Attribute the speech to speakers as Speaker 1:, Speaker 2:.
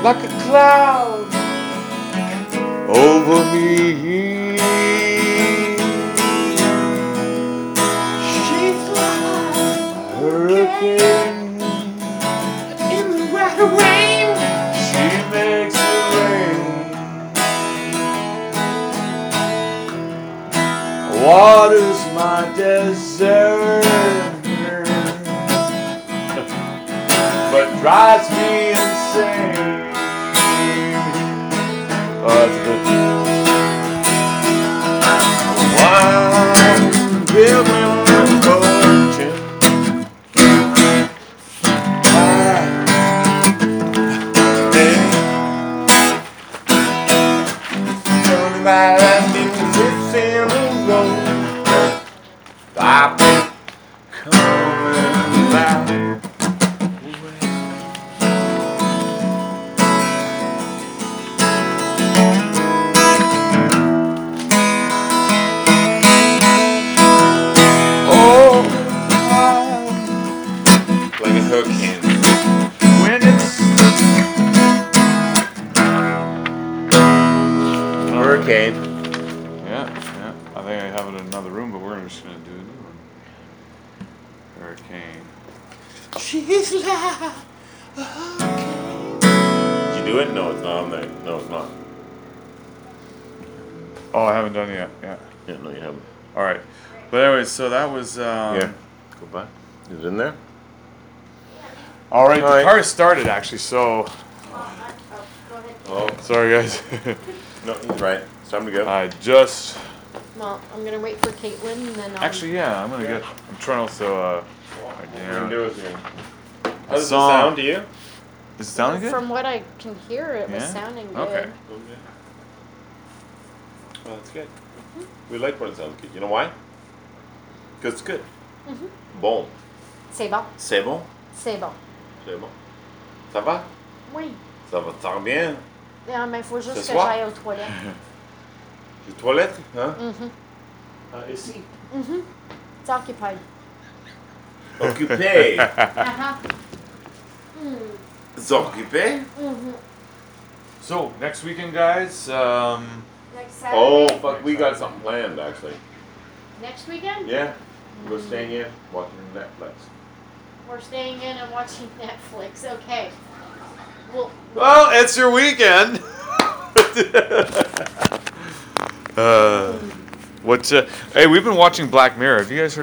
Speaker 1: like a cloud over me.
Speaker 2: She's like
Speaker 1: A hurricane,
Speaker 2: in the weather rain.
Speaker 1: she makes it rain. Waters my desert, but drives me insane. Oh, that's good. One building fortune. Turning my life into this in the road. I've been coming back. Oh,
Speaker 2: Like a hurricane.
Speaker 1: when it's
Speaker 2: Hurricane.
Speaker 1: yeah. I think I have it in another room, but we're just gonna do a new one. Hurricane.
Speaker 2: She's like a hurricane. Did you do it? No, it's not on there. No, it's not.
Speaker 1: Oh, I haven't done it yet. Yeah.
Speaker 2: Yeah, no, you haven't.
Speaker 1: All right. But anyways, so that was.
Speaker 2: Here, go back. Is it in there?
Speaker 1: All right.
Speaker 2: All
Speaker 1: The
Speaker 2: right.
Speaker 1: car started actually. So
Speaker 3: Go ahead.
Speaker 2: Oh,
Speaker 1: sorry guys.
Speaker 2: no, he's right. It's time to go.
Speaker 1: I just
Speaker 3: Well, I'm gonna wait for Caitlin and then I'll...
Speaker 1: actually yeah. I'm gonna get. I'm trying also.
Speaker 2: What are you
Speaker 1: Yeah.
Speaker 2: gonna do with me? How does it
Speaker 1: song.
Speaker 2: sound to you?
Speaker 1: Is it sounding good?
Speaker 3: From what I can hear, it was
Speaker 1: Yeah?
Speaker 3: sounding good.
Speaker 1: Okay.
Speaker 2: Well, that's good. We like when it sounds good. You know why? Because it's good. Bon.
Speaker 3: C'est bon.
Speaker 2: C'est bon?
Speaker 3: C'est bon.
Speaker 2: C'est bon. Ça va?
Speaker 3: Oui.
Speaker 2: Ça va très bien.
Speaker 3: Non, mais il faut juste
Speaker 2: Ce
Speaker 3: que
Speaker 2: soir?
Speaker 3: j'aille aux toilettes.
Speaker 2: Les toilettes, hein? Ici.
Speaker 3: C'est occupied.
Speaker 2: Occupé.
Speaker 3: Uh-huh.
Speaker 2: C'est occupé?
Speaker 1: So next weekend, guys.
Speaker 3: Next Saturday.
Speaker 2: Oh, fuck. We got something planned, actually.
Speaker 3: Next weekend?
Speaker 2: Yeah. We're staying in, watching Netflix.
Speaker 3: We're staying in and watching Netflix. Okay.
Speaker 1: Well, it's your weekend. What's hey, we've been watching Black Mirror. Have you guys heard?